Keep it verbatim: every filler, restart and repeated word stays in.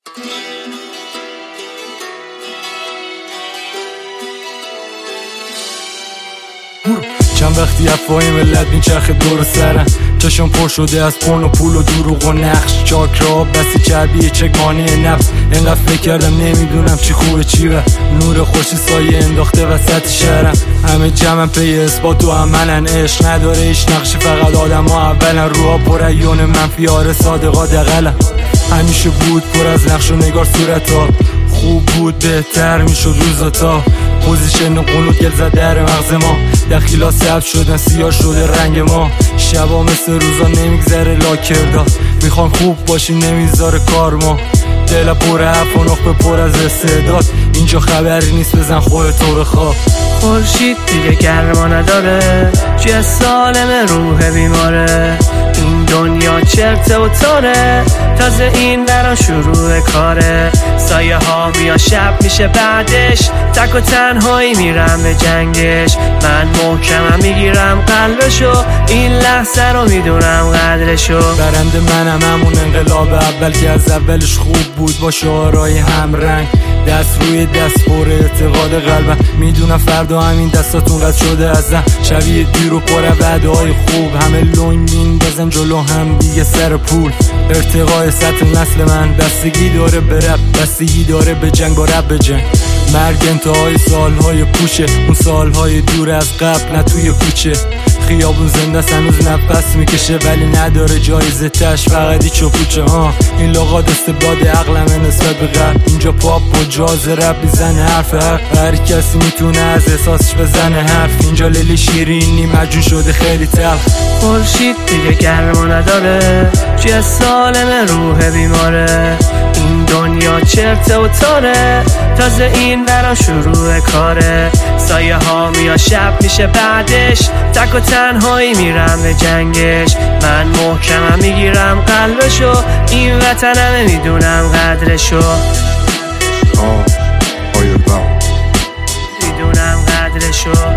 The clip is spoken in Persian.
چند وقتی افواهی ملت میچرخه دور سرم، چشم پر شده از پرن و پول و دروغ و نقش، چاکرا بسی چربی چگمانه نفس. اینقدر فکر کردم نمیدونم چی خوبه چی و نور خوشی سایه انداخته وسط شهرم. همه جمعن پی اثبات و عملن، عشق نداره هیچ نقشی، فقط آدم ها اولن. روها پر ایون منفی، آره صادقا دقلن. همیشه بود پر از نقش و نگار صورتا، خوب بود بهتر میشد روزاتا. پوزیشن قلوت گل زد در مغز ما، دخیلا سبز شدن سیاه شده رنگ ما. شبا مثل روزا نمیگذره لاکردا، میخوان خوب باشی نمیذاره کار ما. دل پر حرف و نخبه پر از استعداد، اینجا خبری نیست بزن خودت رو بخواب. خورشید دیگه گرما نداره، چیه سالم روح بیماره. این دنیا چرته و تاره، تازه این برا شروع کاره. سایه ها میا شب میشه بعدش، تک و تنهایی میرم به جنگش. من محکمم میگیرم قلبشو، این لحظه رو میدونم قدرشو. برنده منم همون انقلاب اول که از اولش خوب بود، با شعارهای همرنگ. دست روی دست پر اعتقاد قلبم، میدونم فردا همین دستاتون قد شده ازم. شبیه دیر و پر وعده های خوب، همه لنگ میندازن جلو هم دیگه سر پول. ارتقای سطح نسل من بستگی داره به رپ، بستگی داره به جنگ با رپ به جنگ. مرگ انتهای سالهای پوشه، اون سالهای دور از قبل نه توی کوچه. خیابون زنده هنوز نفس میکشه ولی نداره جایزه تش، فقط ایچ و پوچه. ها این لغات استبداد عقلمه نسبت به غرب، اینجا پاپ و جاز رپ میزنه حرف حق. هر کسی میتونه از احساسش بزنه حرف، اینجا لیلی شیرینی مجون شده خیلی تلخ. خورشید دیگه گرما نداره، چیه سالم روح بیماره. این دنیا چرته و تاره، تازه این برا شروع کاره. سایه ها میا شب میشه بعدش، تک و تنهایی میرم به جنگش. من محکمم میگیرم قلبشو، این وطنمه میدونم قدرشو. آه آیه بام میدونم قدرشو.